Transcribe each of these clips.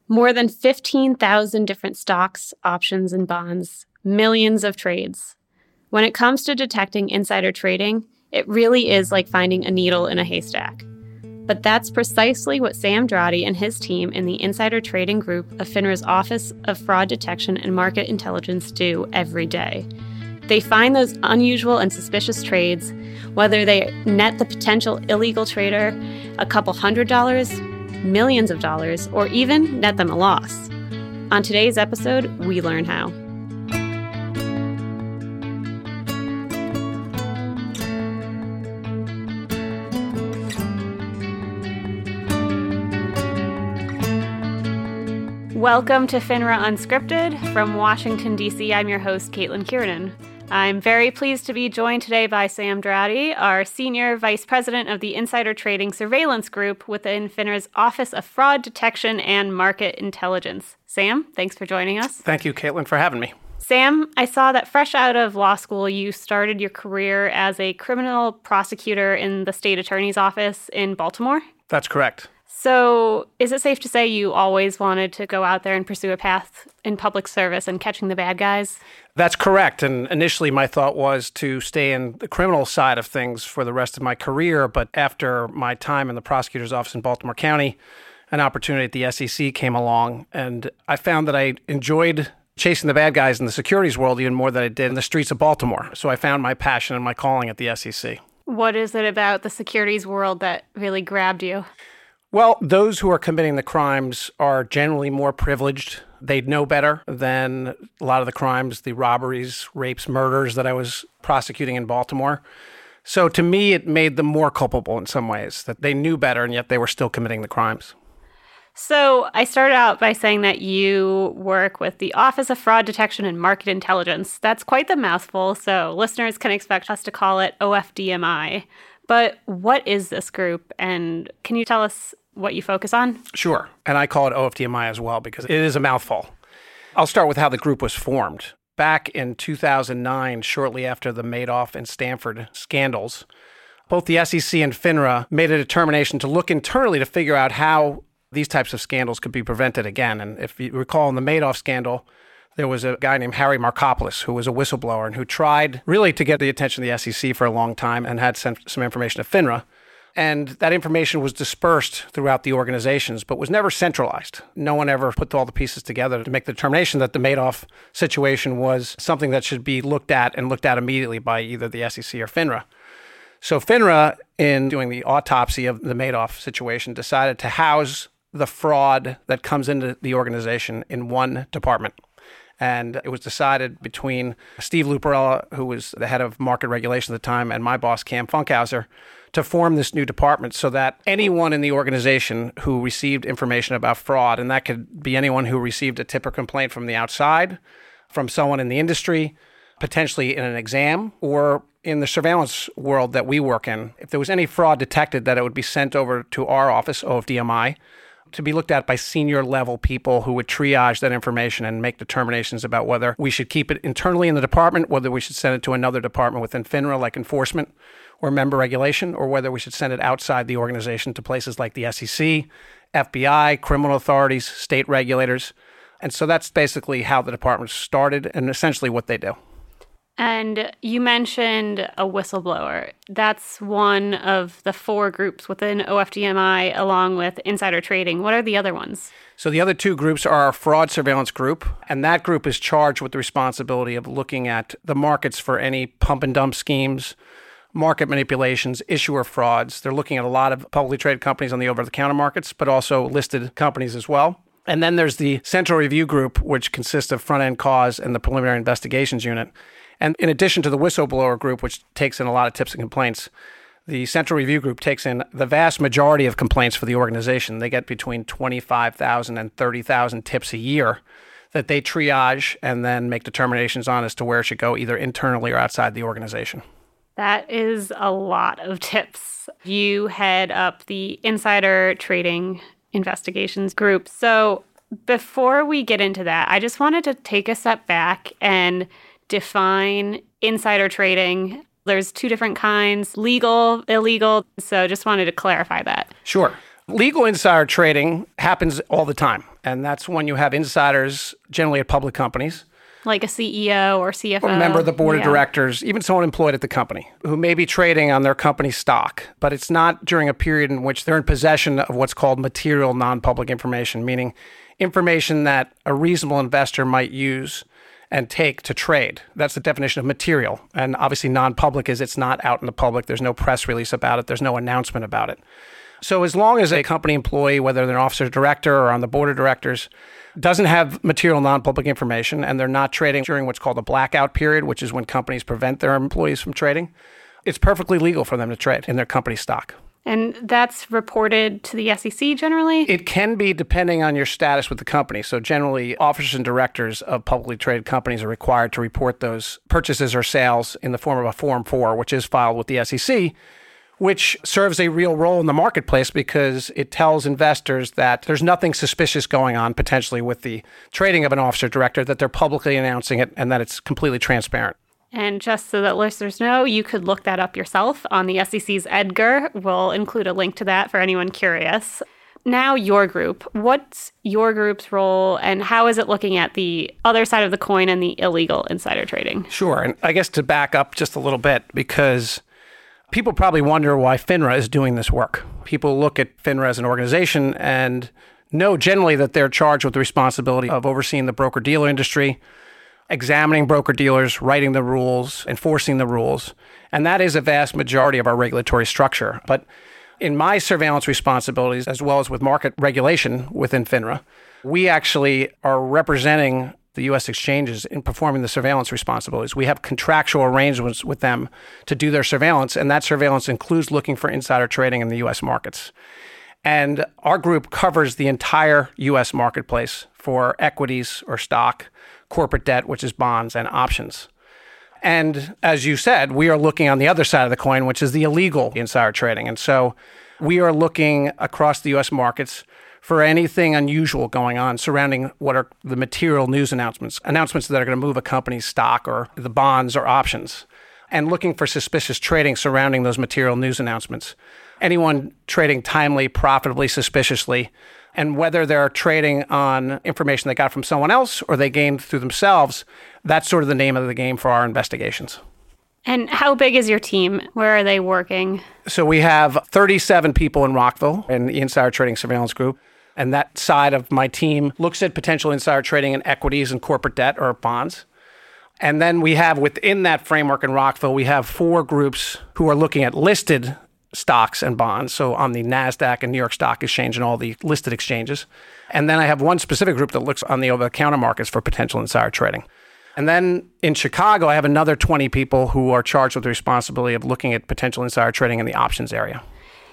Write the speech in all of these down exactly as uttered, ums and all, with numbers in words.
More than fifteen thousand different stocks, options, and bonds, millions of trades. When it comes to detecting insider trading, it really is like finding a needle in a haystack. But that's precisely what Sam Drotti and his team in the Insider Trading Group of FINRA's Office of Fraud Detection and Market Intelligence do every day. They find those unusual and suspicious trades, whether they net the potential illegal trader a couple hundred dollars, millions of dollars, or even net them a loss. On today's episode, we learn how. Welcome to FINRA Unscripted. From Washington, D C, I'm your host, Caitlin Kiernan. I'm very pleased to be joined today by Sam Drotti, our Senior Vice President of the Insider Trading Surveillance Group within FINRA's Office of Fraud Detection and Market Intelligence. Sam, thanks for joining us. Thank you, Caitlin, for having me. Sam, I saw that fresh out of law school, you started your career as a criminal prosecutor in the state attorney's office in Baltimore. That's correct. So is it safe to say you always wanted to go out there and pursue a path in public service and catching the bad guys? That's correct. And initially my thought was to stay in the criminal side of things for the rest of my career. But after my time in the prosecutor's office in Baltimore County, an opportunity at the S E C came along. And I found that I enjoyed chasing the bad guys in the securities world even more than I did in the streets of Baltimore. So I found my passion and my calling at the S E C. What is it about the securities world that really grabbed you? Well, those who are committing the crimes are generally more privileged. They know better than a lot of the crimes, the robberies, rapes, murders that I was prosecuting in Baltimore. So to me, it made them more culpable in some ways, that they knew better and yet they were still committing the crimes. So I started out by saying that you work with the Office of Fraud Detection and Market Intelligence. That's quite the mouthful, so listeners can expect us to call it O F D M I. But what is this group, and can you tell us what you focus on? Sure. And I call it O F D M I as well because it is a mouthful. I'll start with how the group was formed. Back in two thousand nine, shortly after the Madoff and Stanford scandals, both the S E C and FINRA made a determination to look internally to figure out how these types of scandals could be prevented again. And if you recall in the Madoff scandal, there was a guy named Harry Markopolos who was a whistleblower and who tried really to get the attention of the S E C for a long time and had sent some information to FINRA. And that information was dispersed throughout the organizations, but was never centralized. No one ever put all the pieces together to make the determination that the Madoff situation was something that should be looked at and looked at immediately by either the S E C or FINRA. So FINRA, in doing the autopsy of the Madoff situation, decided to house the fraud that comes into the organization in one department. And it was decided between Steve Luparella, who was the head of market regulation at the time, and my boss, Cam Funkhauser, to form this new department so that anyone in the organization who received information about fraud, and that could be anyone who received a tip or complaint from the outside, from someone in the industry, potentially in an exam, or in the surveillance world that we work in, if there was any fraud detected, that it would be sent over to our office, O F D M I, to be looked at by senior level people who would triage that information and make determinations about whether we should keep it internally in the department, whether we should send it to another department within FINRA like enforcement or member regulation, or whether we should send it outside the organization to places like the S E C, F B I, criminal authorities, state regulators. And so that's basically how the department started and essentially what they do. And you mentioned a whistleblower. That's one of the four groups within O F D M I, along with insider trading. What are the other ones? So the other two groups are our fraud surveillance group, and that group is charged with the responsibility of looking at the markets for any pump and dump schemes, market manipulations, issuer frauds. They're looking at a lot of publicly traded companies on the over-the-counter markets, but also listed companies as well. And then there's the Central Review Group, which consists of front-end cause and the preliminary investigations unit. And in addition to the whistleblower group, which takes in a lot of tips and complaints, the Central Review Group takes in the vast majority of complaints for the organization. They get between twenty-five thousand and thirty thousand tips a year that they triage and then make determinations on as to where it should go, either internally or outside the organization. That is a lot of tips. You head up the insider trading investigations group. So before we get into that, I just wanted to take a step back and define insider trading. There's two different kinds, legal, illegal. So just wanted to clarify that. Sure. Legal insider trading happens all the time. And that's when you have insiders, generally at public companies. Like a C E O or C F O. Or a member of the board yeah. of directors, even someone employed at the company, who may be trading on their company's stock. But it's not during a period in which they're in possession of what's called material non-public information, meaning information that a reasonable investor might use and take to trade. That's the definition of material. And obviously non-public is it's not out in the public. There's no press release about it. There's no announcement about it. So as long as a company employee, whether they're an officer or director or on the board of directors, doesn't have material non-public information and they're not trading during what's called a blackout period, which is when companies prevent their employees from trading, it's perfectly legal for them to trade in their company stock. And that's reported to the S E C generally? It can be depending on your status with the company. So generally, officers and directors of publicly traded companies are required to report those purchases or sales in the form of a Form four, which is filed with the S E C, which serves a real role in the marketplace because it tells investors that there's nothing suspicious going on potentially with the trading of an officer director, that they're publicly announcing it and that it's completely transparent. And just so that listeners know, you could look that up yourself on the S E C's EDGAR. We'll include a link to that for anyone curious. Now, your group. What's your group's role and how is it looking at the other side of the coin and the illegal insider trading? Sure. And I guess to back up just a little bit, because people probably wonder why FINRA is doing this work. People look at FINRA as an organization and know generally that they're charged with the responsibility of overseeing the broker-dealer industry, examining broker-dealers, writing the rules, enforcing the rules. And that is a vast majority of our regulatory structure. But in my surveillance responsibilities, as well as with market regulation within FINRA, we actually are representing the U S exchanges in performing the surveillance responsibilities. We have contractual arrangements with them to do their surveillance, and that surveillance includes looking for insider trading in the U S markets. And our group covers the entire U S marketplace for equities or stock, corporate debt, which is bonds, and options. And as you said, we are looking on the other side of the coin, which is the illegal insider trading. And so we are looking across the U S markets for anything unusual going on surrounding what are the material news announcements, announcements that are going to move a company's stock or the bonds or options, and looking for suspicious trading surrounding those material news announcements. Anyone trading timely, profitably, suspiciously, and whether they're trading on information they got from someone else or they gained through themselves, that's sort of the name of the game for our investigations. And how big is your team? Where are they working? So we have thirty-seven people in Rockville in the Insider Trading Surveillance Group. And that side of my team looks at potential insider trading in equities and corporate debt or bonds. And then we have within that framework in Rockville, we have four groups who are looking at listed stocks and bonds. So on the NASDAQ and New York Stock Exchange and all the listed exchanges. And then I have one specific group that looks on the over-the-counter markets for potential insider trading. And then in Chicago, I have another twenty people who are charged with the responsibility of looking at potential insider trading in the options area.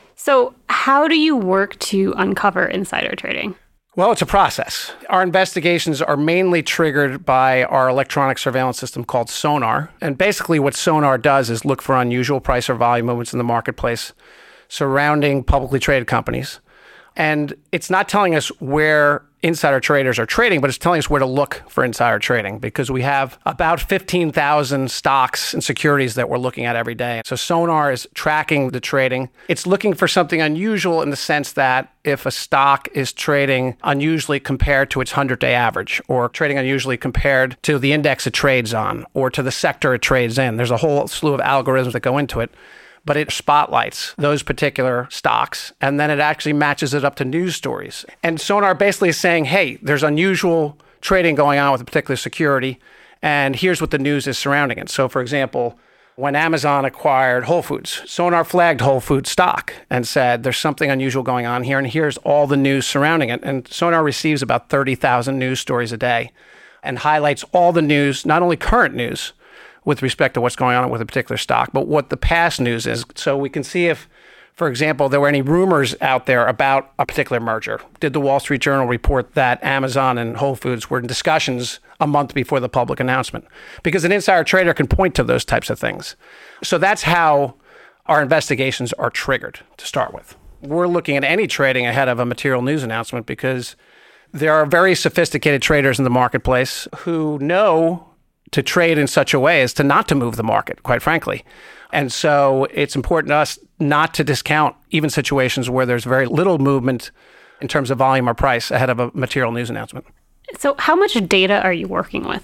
So how do you work to uncover insider trading? Well, it's a process. Our investigations are mainly triggered by our electronic surveillance system called Sonar. And basically what Sonar does is look for unusual price or volume movements in the marketplace surrounding publicly traded companies. And it's not telling us where insider traders are trading, but it's telling us where to look for insider trading because we have about fifteen thousand stocks and securities that we're looking at every day. So Sonar is tracking the trading. It's looking for something unusual in the sense that if a stock is trading unusually compared to its hundred-day average or trading unusually compared to the index it trades on or to the sector it trades in, there's a whole slew of algorithms that go into it. But it spotlights those particular stocks, and then it actually matches it up to news stories. And Sonar basically is saying, hey, there's unusual trading going on with a particular security, and here's what the news is surrounding it. So, for example, when Amazon acquired Whole Foods, Sonar flagged Whole Foods stock and said, there's something unusual going on here, and here's all the news surrounding it. And Sonar receives about thirty thousand news stories a day and highlights all the news, not only current news, with respect to what's going on with a particular stock, but what the past news is. So we can see if, for example, there were any rumors out there about a particular merger. Did the Wall Street Journal report that Amazon and Whole Foods were in discussions a month before the public announcement? Because an insider trader can point to those types of things. So that's how our investigations are triggered to start with. We're looking at any trading ahead of a material news announcement because there are very sophisticated traders in the marketplace who know to trade in such a way as to not to move the market, quite frankly. And so it's important to us not to discount even situations where there's very little movement in terms of volume or price ahead of a material news announcement. So how much data are you working with?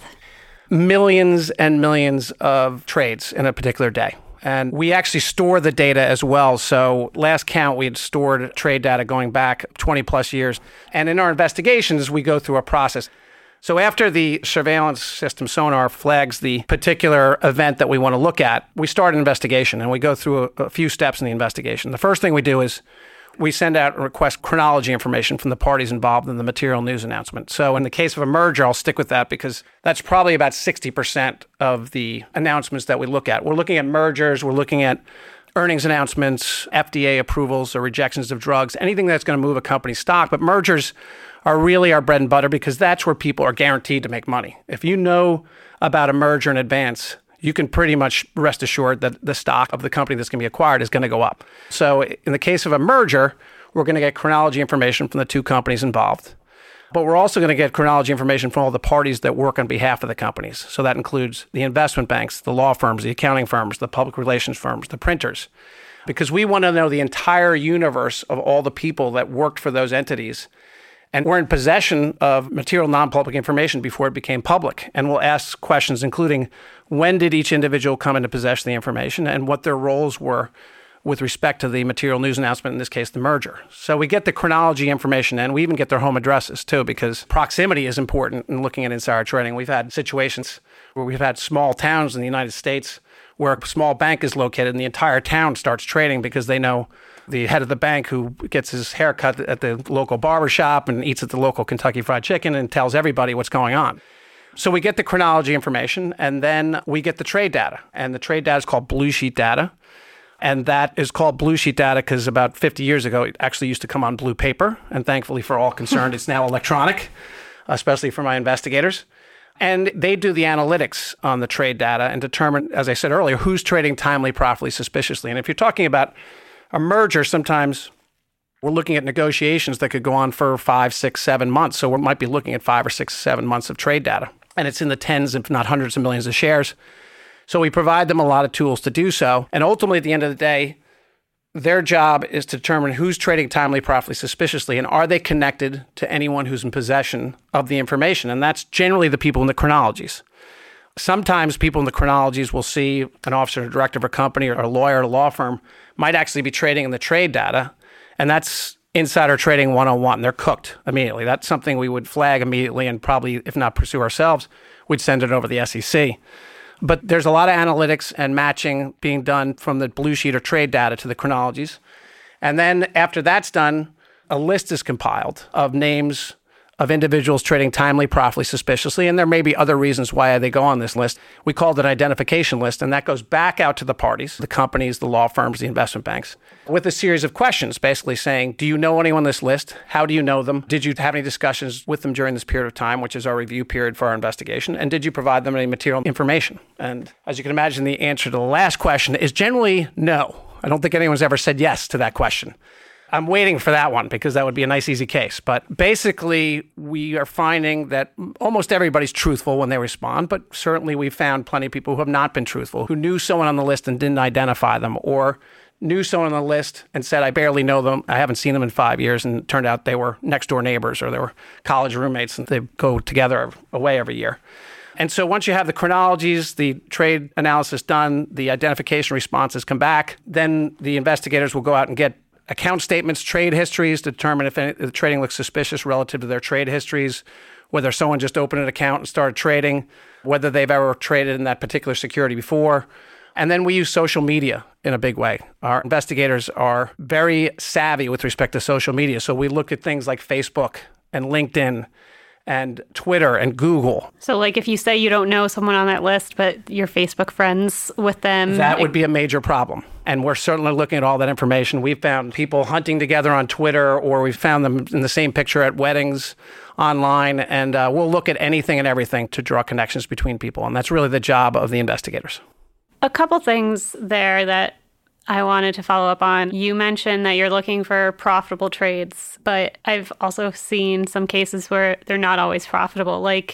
Millions and millions of trades in a particular day. And we actually store the data as well. So last count, we had stored trade data going back twenty plus years. And in our investigations, we go through a process. So after the surveillance system sonar flags the particular event that we want to look at, we start an investigation and we go through a, a few steps in the investigation. The first thing we do is we send out and request chronology information from the parties involved in the material news announcement. So in the case of a merger, I'll stick with that because that's probably about sixty percent of the announcements that we look at. We're looking at mergers, we're looking at earnings announcements, F D A approvals or rejections of drugs, anything that's going to move a company's stock. But mergers are really our bread and butter because that's where people are guaranteed to make money. If you know about a merger in advance, you can pretty much rest assured that the stock of the company that's going to be acquired is going to go up. So in the case of a merger, we're going to get chronology information from the two companies involved. But we're also going to get chronology information from all the parties that work on behalf of the companies. So that includes the investment banks, the law firms, the accounting firms, the public relations firms, the printers. Because we want to know the entire universe of all the people that worked for those entities. And we're in possession of material non-public information before it became public. And we'll ask questions including when did each individual come into possession of the information and what their roles were with respect to the material news announcement, in this case, the merger. So we get the chronology information and we even get their home addresses too, because proximity is important in looking at insider trading. We've had situations where we've had small towns in the United States where a small bank is located and the entire town starts trading because they know the head of the bank who gets his hair cut at the local barber shop and eats at the local Kentucky Fried Chicken and tells everybody what's going on. So we get the chronology information and then we get the trade data. And the trade data is called blue sheet data. And that is called blue sheet data because about fifty years ago, it actually used to come on blue paper. And thankfully for all concerned, it's now electronic, especially for my investigators. And they do the analytics on the trade data and determine, as I said earlier, who's trading timely, profitably, suspiciously. And if you're talking about a merger, sometimes we're looking at negotiations that could go on for five, six, seven months. So we might be looking at five or six, seven months of trade data. And it's in the tens, if not hundreds of millions of shares. So we provide them a lot of tools to do so. And ultimately, at the end of the day, their job is to determine who's trading timely, profitably, suspiciously, and are they connected to anyone who's in possession of the information? And that's generally the people in the chronologies. Sometimes people in the chronologies will see an officer or director of a company or a lawyer or a law firm might actually be trading in the trade data, and that's insider trading one oh one. They're cooked immediately. That's something we would flag immediately and probably, if not pursue ourselves, we'd send it over to the S E C. But there's a lot of analytics and matching being done from the blue sheet or trade data to the chronologies. And then after that's done, a list is compiled of names of individuals trading timely, profitably, suspiciously. And there may be other reasons why they go on this list. We call it an identification list, and that goes back out to the parties, the companies, the law firms, the investment banks, with a series of questions, basically saying, do you know anyone on this list? How do you know them? Did you have any discussions with them during this period of time, which is our review period for our investigation? And did you provide them any material information? And as you can imagine, the answer to the last question is generally no. I don't think anyone's ever said yes to that question. I'm waiting for that one because that would be a nice, easy case. But basically, we are finding that almost everybody's truthful when they respond, but certainly we've found plenty of people who have not been truthful, who knew someone on the list and didn't identify them, or knew someone on the list and said, I barely know them, I haven't seen them in five years, and it turned out they were next door neighbors or they were college roommates and they go together away every year. And so once you have the chronologies, the trade analysis done, the identification responses come back, then the investigators will go out and get account statements, trade histories to determine if any, the trading looks suspicious relative to their trade histories, whether someone just opened an account and started trading, whether they've ever traded in that particular security before. And then we use social media in a big way. Our investigators are very savvy with respect to social media. So we look at things like Facebook and LinkedIn and Twitter and Google. So like if you say you don't know someone on that list, but you're Facebook friends with them. That would be a major problem. And we're certainly looking at all that information. We've found people hunting together on Twitter, or we've found them in the same picture at weddings online. And uh, we'll look at anything and everything to draw connections between people. And that's really the job of the investigators. A couple things there that I wanted to follow up on. You mentioned that you're looking for profitable trades, but I've also seen some cases where they're not always profitable. Like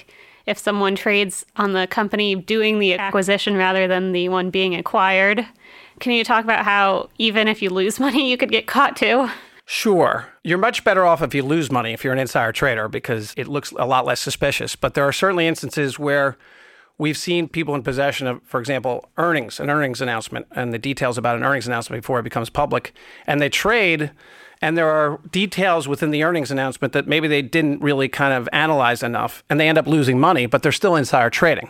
if someone trades on the company doing the acquisition rather than the one being acquired. Can you talk about how even if you lose money, you could get caught too? Sure. You're much better off if you lose money if you're an insider trader because it looks a lot less suspicious. But there are certainly instances where we've seen people in possession of, for example, earnings, an earnings announcement, and the details about an earnings announcement before it becomes public. And they trade, and there are details within the earnings announcement that maybe they didn't really kind of analyze enough, and they end up losing money, but they're still insider trading.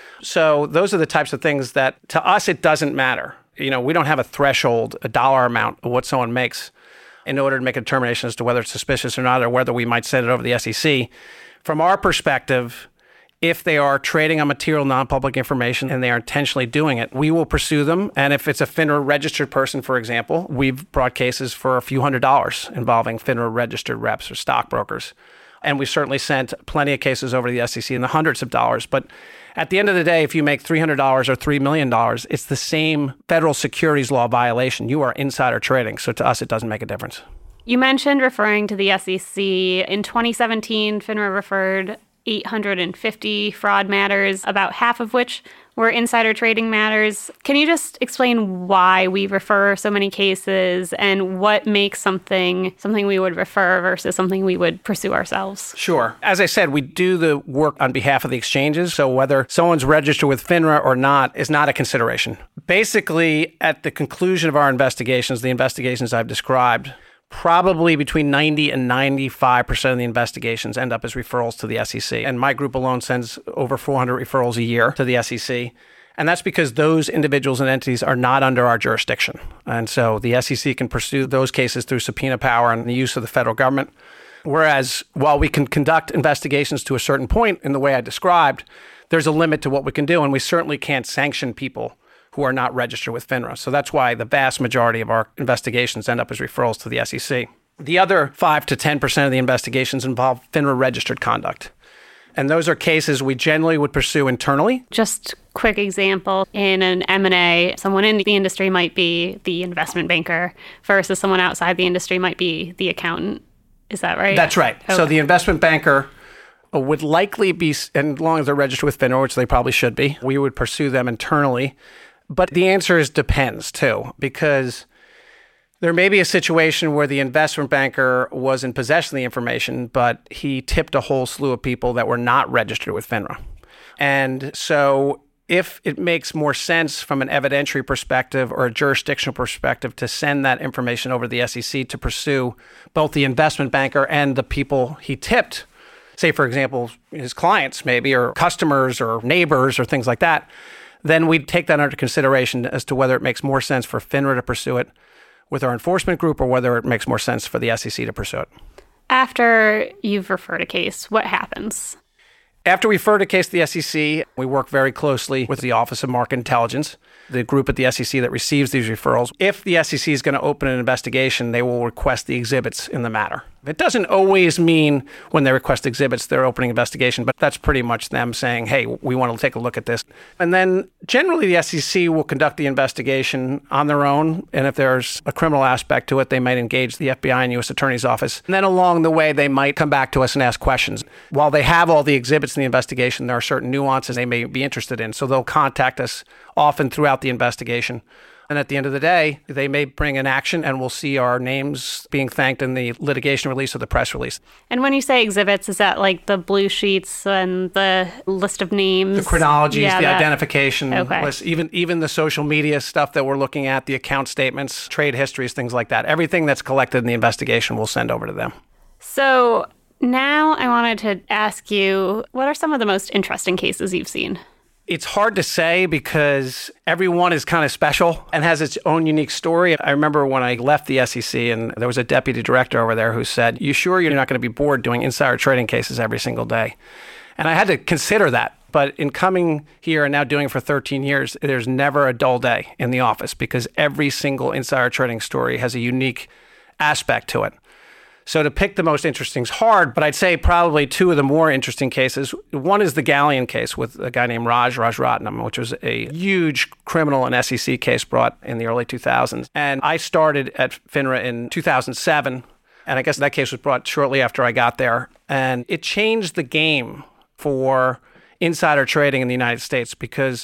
So those are the types of things that, to us, it doesn't matter. You know, we don't have a threshold, a dollar amount of what someone makes in order to make a determination as to whether it's suspicious or not, or whether we might send it over the S E C. From our perspective, if they are trading on material non-public information and they are intentionally doing it, we will pursue them. And if it's a FINRA registered person, for example, we've brought cases for a few hundred dollars involving FINRA registered reps or stockbrokers. And we've certainly sent plenty of cases over to the S E C in the hundreds of dollars. But at the end of the day, if you make three hundred dollars or three million dollars, it's the same federal securities law violation. You are insider trading. So to us, it doesn't make a difference. You mentioned referring to the S E C. In twenty seventeen, FINRA referred eight hundred fifty fraud matters, about half of which were insider trading matters. Can you just explain why we refer so many cases and what makes something something we would refer versus something we would pursue ourselves? Sure. As I said, we do the work on behalf of the exchanges. So whether someone's registered with FINRA or not is not a consideration. Basically, at the conclusion of our investigations, the investigations I've described, probably between ninety and ninety-five percent of the investigations end up as referrals to the S E C. And my group alone sends over four hundred referrals a year to the S E C. And that's because those individuals and entities are not under our jurisdiction. And so the S E C can pursue those cases through subpoena power and the use of the federal government. Whereas while we can conduct investigations to a certain point in the way I described, there's a limit to what we can do. And we certainly can't sanction people who are not registered with FINRA. So that's why the vast majority of our investigations end up as referrals to the S E C. The other five to ten percent of the investigations involve FINRA-registered conduct. And those are cases we generally would pursue internally. Just quick example, in an M and A, someone in the industry might be the investment banker versus someone outside the industry might be the accountant. Is that right? That's right. Okay. So the investment banker would likely be, and as long as they're registered with FINRA, which they probably should be, we would pursue them internally. But the answer is depends, too, because there may be a situation where the investment banker was in possession of the information, but he tipped a whole slew of people that were not registered with FINRA. And so if it makes more sense from an evidentiary perspective or a jurisdictional perspective to send that information over to the S E C to pursue both the investment banker and the people he tipped, say, for example, his clients maybe, or customers or neighbors or things like that, then we'd take that under consideration as to whether it makes more sense for FINRA to pursue it with our enforcement group or whether it makes more sense for the S E C to pursue it. After you've referred a case, what happens? After we refer a case to the S E C, we work very closely with the Office of Market Intelligence, the group at the S E C that receives these referrals. If the S E C is going to open an investigation, they will request the exhibits in the matter. It doesn't always mean when they request exhibits, they're opening investigation, but that's pretty much them saying, hey, we want to take a look at this. And then generally the S E C will conduct the investigation on their own. And if there's a criminal aspect to it, they might engage the F B I and U S Attorney's Office. And then along the way, they might come back to us and ask questions. While they have all the exhibits in the investigation, there are certain nuances they may be interested in. So they'll contact us often throughout the investigation. And at the end of the day, they may bring an action and we'll see our names being thanked in the litigation release or the press release. And when you say exhibits, is that like the blue sheets and the list of names? The chronologies, yeah, the that. identification Okay. list, even, even the social media stuff that we're looking at, the account statements, trade histories, things like that. Everything that's collected in the investigation we'll send over to them. So now I wanted to ask you, what are some of the most interesting cases you've seen? It's hard to say because everyone is kind of special and has its own unique story. I remember when I left the S E C and there was a deputy director over there who said, you sure you're not going to be bored doing insider trading cases every single day? And I had to consider that. But in coming here and now doing it for thirteen years, there's never a dull day in the office because every single insider trading story has a unique aspect to it. So to pick the most interesting is hard, but I'd say probably two of the more interesting cases. One is the Galleon case with a guy named Raj Rajaratnam, which was a huge criminal and S E C case brought in the early two thousands. And I started at FINRA in two thousand seven, and I guess that case was brought shortly after I got there. And it changed the game for insider trading in the United States because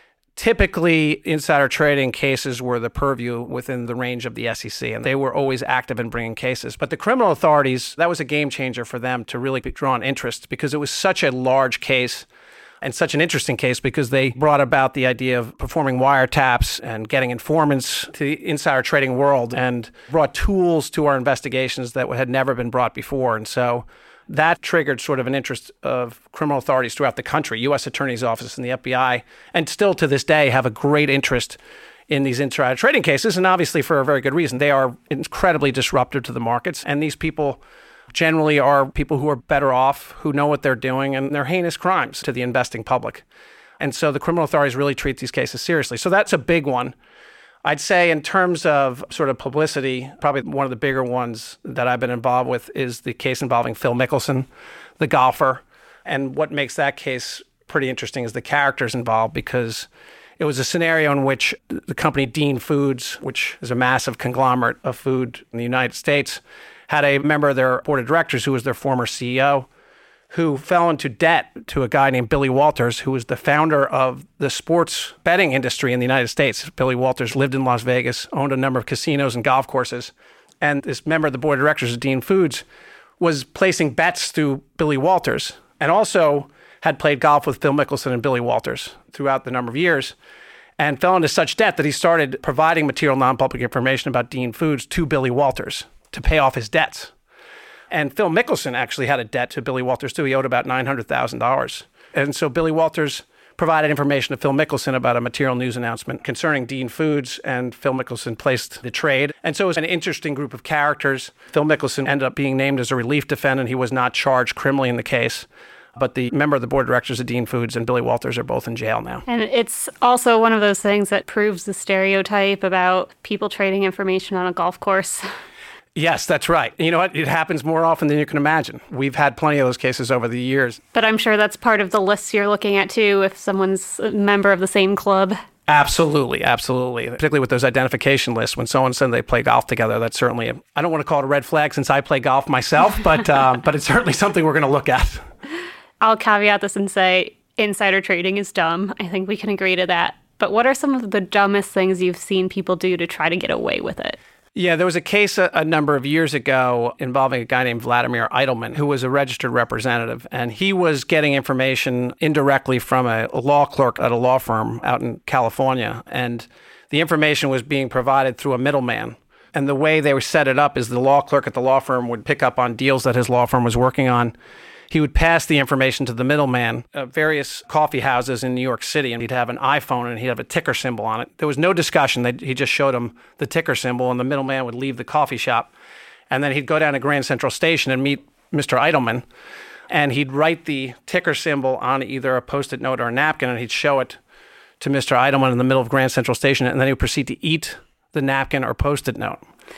typically insider trading cases were the purview within the range of the S E C, and they were always active in bringing cases. But the criminal authorities, that was a game changer for them to really draw an interest because it was such a large case and such an interesting case because they brought about the idea of performing wiretaps and getting informants to the insider trading world and brought tools to our investigations that had never been brought before. And so that triggered sort of an interest of criminal authorities throughout the country. U S Attorney's Office and the F B I, and still to this day, have a great interest in these insider trading cases, and obviously for a very good reason. They are incredibly disruptive to the markets, and these people generally are people who are better off, who know what they're doing, and they're heinous crimes to the investing public. And so the criminal authorities really treat these cases seriously. So that's a big one. I'd say in terms of sort of publicity, probably one of the bigger ones that I've been involved with is the case involving Phil Mickelson, the golfer. And what makes that case pretty interesting is the characters involved, because it was a scenario in which the company Dean Foods, which is a massive conglomerate of food in the United States, had a member of their board of directors who was their former C E O, who fell into debt to a guy named Billy Walters, who was the founder of the sports betting industry in the United States. Billy Walters lived in Las Vegas, owned a number of casinos and golf courses. And this member of the board of directors of Dean Foods was placing bets through Billy Walters, and also had played golf with Phil Mickelson and Billy Walters throughout the number of years, and fell into such debt that he started providing material non-public information about Dean Foods to Billy Walters to pay off his debts. And Phil Mickelson actually had a debt to Billy Walters too. He owed about nine hundred thousand dollars. And so Billy Walters provided information to Phil Mickelson about a material news announcement concerning Dean Foods, and Phil Mickelson placed the trade. And so it was an interesting group of characters. Phil Mickelson ended up being named as a relief defendant. He was not charged criminally in the case. But the member of the board of directors of Dean Foods and Billy Walters are both in jail now. And it's also one of those things that proves the stereotype about people trading information on a golf course. Yes, that's right. You know what? It happens more often than you can imagine. We've had plenty of those cases over the years. But I'm sure that's part of the list you're looking at, too, if someone's a member of the same club. Absolutely, absolutely. Particularly with those identification lists, when someone said they play golf together, that's certainly, a, I don't want to call it a red flag since I play golf myself, but uh, but it's certainly something we're going to look at. I'll caveat this and say insider trading is dumb. I think we can agree to that. But what are some of the dumbest things you've seen people do to try to get away with it? Yeah, there was a case a, a number of years ago involving a guy named Vladimir Eidelman, who was a registered representative, and he was getting information indirectly from a, a law clerk at a law firm out in California, and the information was being provided through a middleman. And the way they were set it up is the law clerk at the law firm would pick up on deals that his law firm was working on. He would pass the information to the middleman at various coffee houses in New York City, and he'd have an iPhone and he'd have a ticker symbol on it. There was no discussion. They, he just showed him the ticker symbol, and the middleman would leave the coffee shop. And then he'd go down to Grand Central Station and meet Mister Eidelman, and he'd write the ticker symbol on either a Post-it note or a napkin, and he'd show it to Mister Eidelman in the middle of Grand Central Station, and then he would proceed to eat the napkin or Post-it note.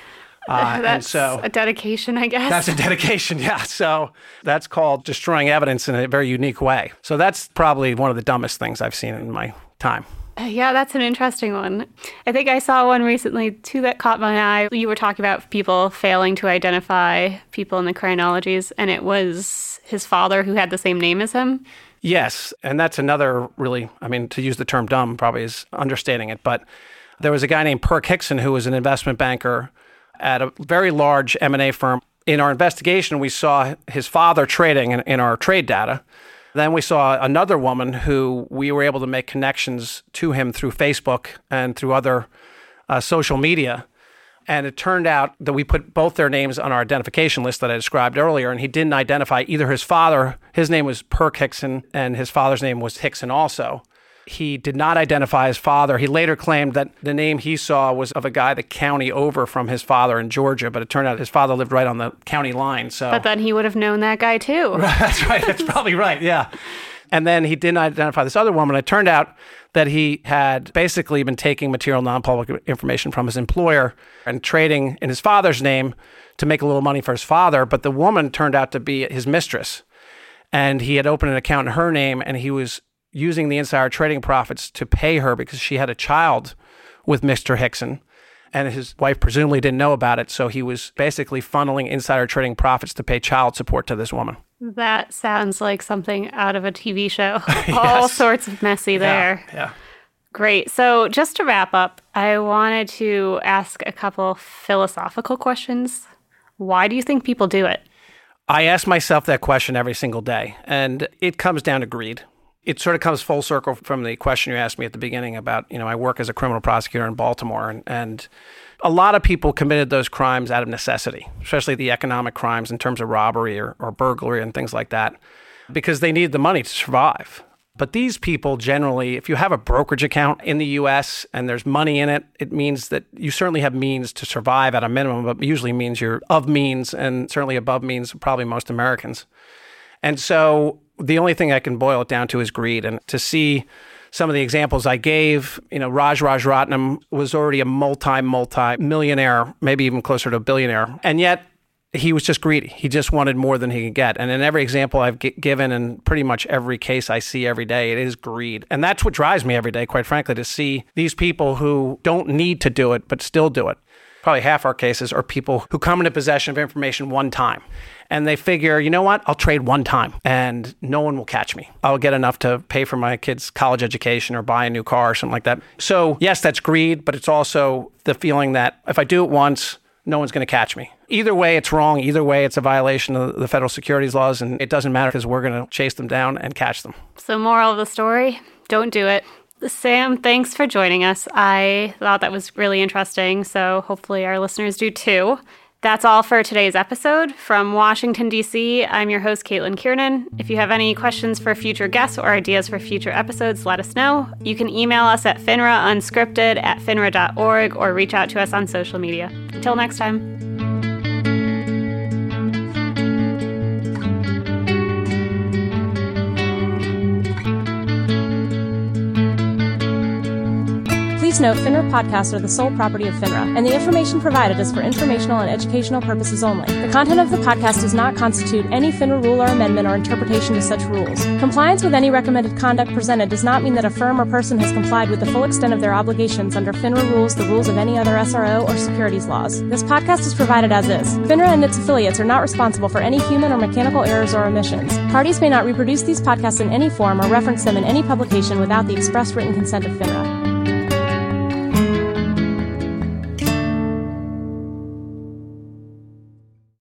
Uh, that's and so, a dedication, I guess. That's a dedication, yeah. So that's called destroying evidence in a very unique way. So that's probably one of the dumbest things I've seen in my time. Uh, yeah, that's an interesting one. I think I saw one recently, too, that caught my eye. You were talking about people failing to identify people in the chronologies, and it was his father who had the same name as him. Yes, and that's another really, I mean, to use the term dumb probably is understating it, but there was a guy named Perk Hickson who was an investment banker at a very large M and A firm. In our investigation, we saw his father trading in, in our trade data. Then we saw another woman who we were able to make connections to him through Facebook and through other uh, social media. And it turned out that we put both their names on our identification list that I described earlier, and he didn't identify either his father. His name was Perk Hickson, and his father's name was Hickson also. He did not identify his father. He later claimed that the name he saw was of a guy the county over from his father in Georgia, but it turned out his father lived right on the county line. So, But then he would have known that guy too. That's right. That's probably right. Yeah. And then he didn't identify this other woman. It turned out that he had basically been taking material non-public information from his employer and trading in his father's name to make a little money for his father. But the woman turned out to be his mistress. And he had opened an account in her name, and he was using the insider trading profits to pay her because she had a child with Mister Hickson, and his wife presumably didn't know about it. So he was basically funneling insider trading profits to pay child support to this woman. That sounds like something out of a T V show. Yes. All sorts of messy there. Yeah, yeah. Great. So just to wrap up, I wanted to ask a couple philosophical questions. Why do you think people do it? I ask myself that question every single day, and it comes down to greed. It sort of comes full circle from the question you asked me at the beginning about, you know, I work as a criminal prosecutor in Baltimore, and, and a lot of people committed those crimes out of necessity, especially the economic crimes in terms of robbery or, or burglary and things like that, because they needed the money to survive. But these people generally, if you have a brokerage account in the U S and there's money in it, it means that you certainly have means to survive at a minimum, but usually means you're of means and certainly above means, probably most Americans. And so the only thing I can boil it down to is greed. And to see some of the examples I gave, you know, Raj Rajaratnam was already a multi, multi-millionaire, maybe even closer to a billionaire. And yet he was just greedy. He just wanted more than he could get. And in every example I've g- given and pretty much every case I see every day, it is greed. And that's what drives me every day, quite frankly, to see these people who don't need to do it, but still do it. Probably half our cases are people who come into possession of information one time. And they figure, you know what, I'll trade one time and no one will catch me. I'll get enough to pay for my kids' college education or buy a new car or something like that. So yes, that's greed, but it's also the feeling that if I do it once, no one's going to catch me. Either way, it's wrong. Either way, it's a violation of the federal securities laws, and it doesn't matter because we're going to chase them down and catch them. So moral of the story, don't do it. Sam, thanks for joining us. I thought that was really interesting, so hopefully our listeners do too. That's all for today's episode. From Washington, D C, I'm your host, Caitlin Kiernan. If you have any questions for future guests or ideas for future episodes, let us know. You can email us at finraunscripted at finra dot org or reach out to us on social media. Until next time. Please note, FINRA podcasts are the sole property of FINRA, and the information provided is for informational and educational purposes only. The content of the podcast does not constitute any FINRA rule or amendment or interpretation to such rules. Compliance with any recommended conduct presented does not mean that a firm or person has complied with the full extent of their obligations under FINRA rules, the rules of any other S R O, or securities laws. This podcast is provided as is. FINRA and its affiliates are not responsible for any human or mechanical errors or omissions. Parties may not reproduce these podcasts in any form or reference them in any publication without the express written consent of FINRA.